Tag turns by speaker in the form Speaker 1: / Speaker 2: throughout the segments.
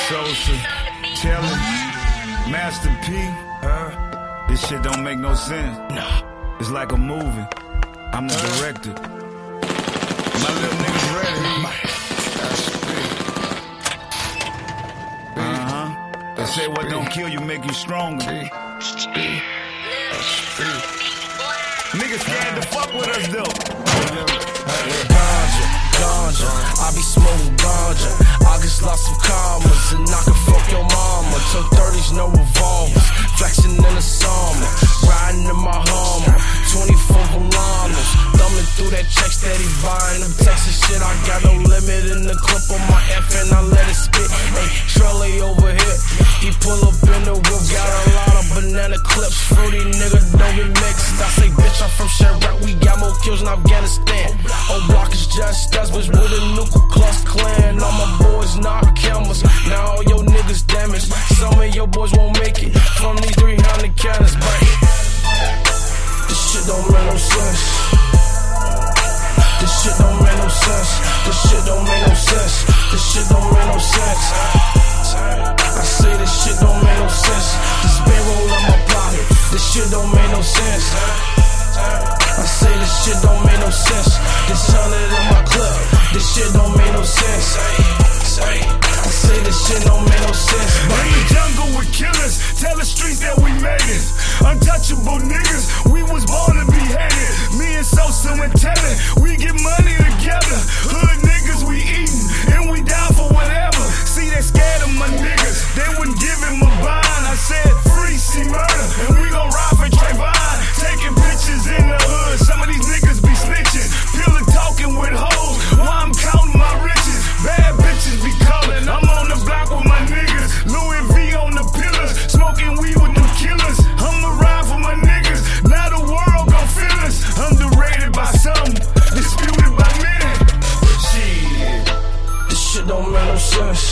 Speaker 1: Sosa, Taylor, Master P. This shit don't make no sense. It's like a movie. I'm the director. My little niggas ready. They say what don't kill you make you stronger. Niggas scared to fuck with us though.
Speaker 2: Ganja, I be smoking ganja. I just lost some commas and I can fuck your mama. Took 30s, no revolvers, flexing in the summer, riding in my Hummer, 24 Volanos, thumbing through that check steady buying them Texas shit. I got no limit in the clip on my F and I let it spit. Hey, Trelly over here, he pull up in the whip, got a lot of banana clips. Fruity nigga don't get mixed. I say bitch, I'm from Chirac, we got more kills in Afghanistan. Old block is just us, bitch with a Nuku Klux Klan. All my boys knock cameras, now all your niggas damaged. Some of your boys won't make it from these 300 cannons, but this shit don't make no sense. This shit don't make no sense. This shit don't make no sense. This shit don't make no sense. I say this shit don't make no sense. This bankroll in my pocket. This shit don't make no sense. I say this shit don't make no sense. This 100 in my club. This shit don't make no sense. I say this shit don't make no sense.
Speaker 1: In the jungle with killers, tell the streets that we made it. Untouchable niggas, we was born to be hated. Me and Sosa and Taylor, we get money together. Hood niggas, we eatin', and we down for whatever. See, they scared of my niggas, they wouldn't give him a bond. I said free, see murder, and we gon' ride for Trayvon. Taking pictures in the hood, some of these niggas be snitching. Pillar talking with hoes, while I'm counting my riches. Bad bitches be calling, I'm on the block with my niggas. Louis V on the pillars, smoking weed with them killers. I'ma ride for my niggas, now the world gon' feel us. Underrated by some, disputed by many. Shit,
Speaker 2: this shit don't make no sense.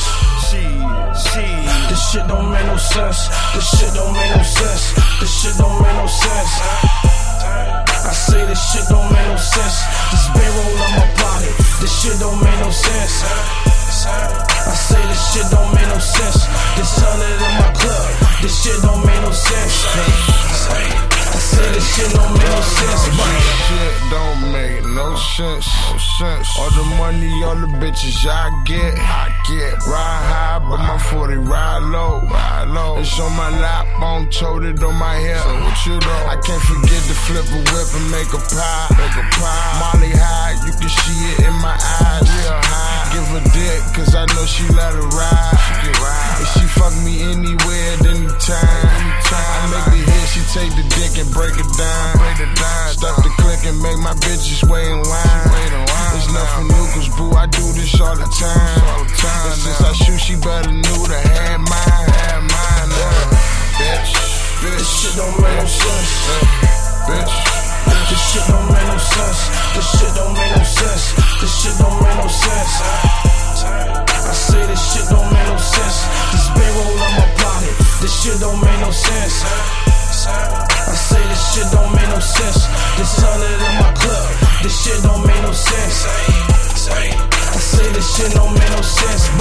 Speaker 2: This shit don't make no sense. This shit don't make no sense. This shit don't make no sense. I say this shit don't make no sense. This bankroll in my pocket. This shit don't make no sense. I say this shit don't make no sense. This 100 in my club. This shit don't make no sense. I say this shit don't make no sense.
Speaker 3: Shit don't make no sense. All the money, all the bitches I get. Ride high, but my 40 ride low. It's on my lap, on tote it on my hip. So what you know? I can't forget to flip a whip and make a pie. Molly high, you can see it in my eyes. Real high. Give her dick, cause I know she let her ride. And she fuck me anywhere at any time. I make the hit, she take the dick and break it down. Stuff the click and make my bitches wait in line. It's nothing new, cause boo, I do this all the time. And since I shoot, she better knew to have mine. Bitch.
Speaker 2: This shit don't make no sense.
Speaker 3: Bitch.
Speaker 2: This shit don't make no sense. This shit don't make no sense. This shit don't make no sense. I say this shit don't make no sense. This bankroll in my pocket. This shit don't make no sense. I say this shit don't make no sense. This 100 in my club. This shit don't make no sense. I say this shit don't make no sense.